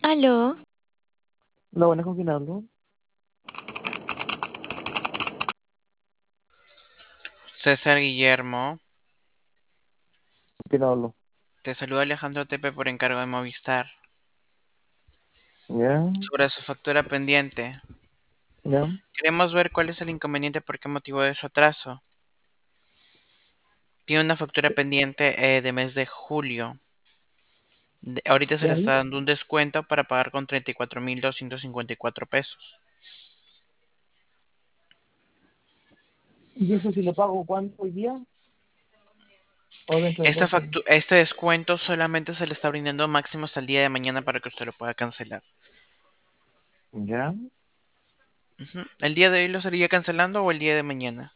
Aló, Lo bueno, ¿con quién hablo? César Guillermo, ¿Con quién hablo? te saluda Alejandro Tepe por encargo de Movistar. ¿Ya? Sobre su factura pendiente, ¿Ya? queremos ver cuál es el inconveniente, por qué motivo de su atraso. Tiene una factura pendiente de mes de julio. Ahorita se le ¿Ya? está dando un descuento para pagar con 34.254 pesos. ¿Y eso si lo pago cuándo hoy día o dentro de 2 días? Este descuento solamente se le está brindando máximo hasta el día de mañana para que usted lo pueda cancelar. ¿Ya? Ujú. ¿El día de hoy lo estaría cancelando o el día de mañana?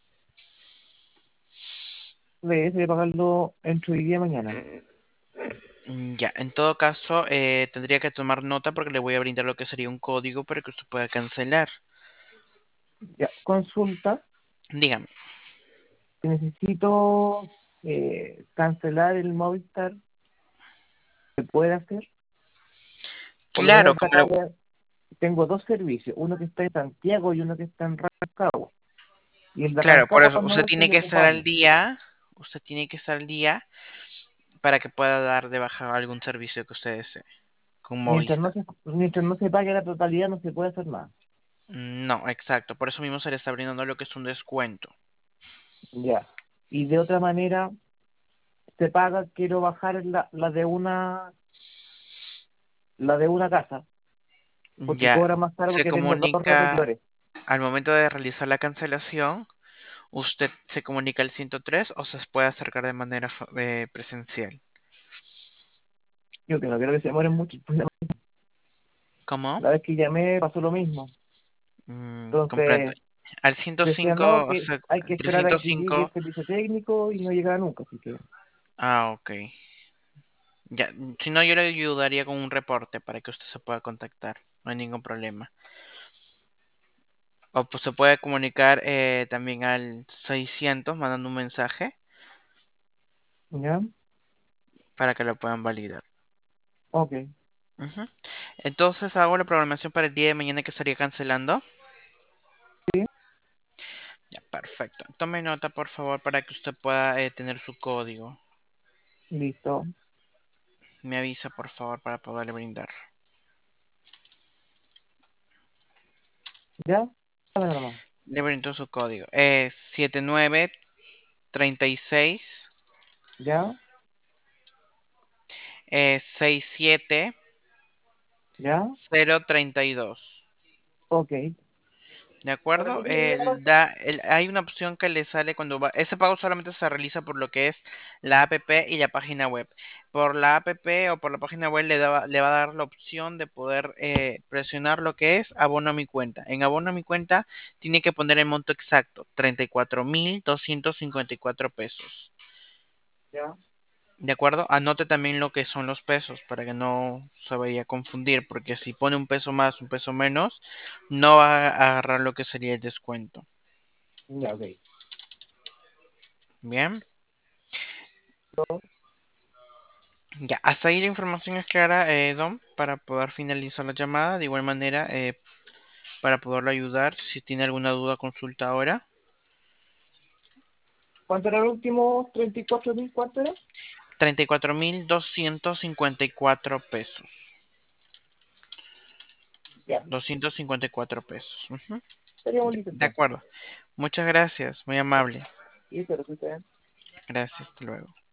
Debe pagarlo entre hoy día y mañana. Ya, en todo caso, tendría que tomar nota porque le voy a brindar lo que sería un código para que usted pueda cancelar. Ya, consulta. Dígame. Si necesito cancelar el Movistar, ¿se puede hacer? Por lo menos Claro, acá tengo dos servicios, uno que está en Santiago y uno que está en Rancagua. Y el de claro, por Rancagua eso no usted es el tiene que estar al ocupable. día, usted tiene que estar al día para que pueda dar de baja algún servicio que usted desee con Movistar. Mientras no se pague la totalidad, no se puede hacer nada. No, exacto, por eso mismo se le está brindando lo que es un descuento. Ya. Y de otra manera, se paga, quiero bajar la de una casa, porque Ya cobra más caro se porque tengo dos comunica repetidores. al momento de realizar la cancelación, usted se comunica al 103 o se puede acercar de manera presencial. Yo que no quiero que se demoren mucho. Pues, ¿Cómo? la vez que llamé pasó lo mismo. Comprendo. Entonces Al decía, no, 105, o que sea, hay que al esperar a que llegue 305. el servicio técnico y no llegaba nunca, así que Ok. Ya, si no, yo le ayudaría con un reporte para que usted se pueda contactar. No hay ningún problema. O pues se puede comunicar también al 600 mandando un mensaje ya, para que lo puedan validar. ok, Ujú. Entonces hago la programación para el día de mañana que estaría cancelando. sí, Ya, perfecto. Tome nota, por favor, para que usted pueda tener su código. listo, Me avisa, por favor, para poderle brindar. ya, dame nomás, Le brindo su código. 7936 ya, 67 ya, 032. ok. ¿De ¿Me acuerdo? repite el número? Hay una opción que le sale cuando va. Ese pago solamente se realiza por lo que es la app y la página web. Por la app o por la página web le va a dar la opción de poder presionar lo que es abono a mi cuenta. En abono a mi cuenta tiene que poner el monto exacto: 34.254 pesos. Ya, ¿De acuerdo? Anote también lo que son los pesos para que no se vaya a confundir, porque si pone un peso más, un peso menos, no va a agarrar lo que sería el descuento. ya, ok. Bien, ya, hasta ahí la información es clara, Dom, para poder finalizar la llamada. De igual manera, para poderlo ayudar, si tiene alguna duda, consulta ahora. ¿Cuánto era el último? ¿34.000? ¿Cuánto era? 34.254 pesos. Ya, 254 pesos. Ujú. sería Ya, bonito de entonces. acuerdo. Muchas gracias, muy amable. Y eso, lo que sea. Gracias, hasta luego.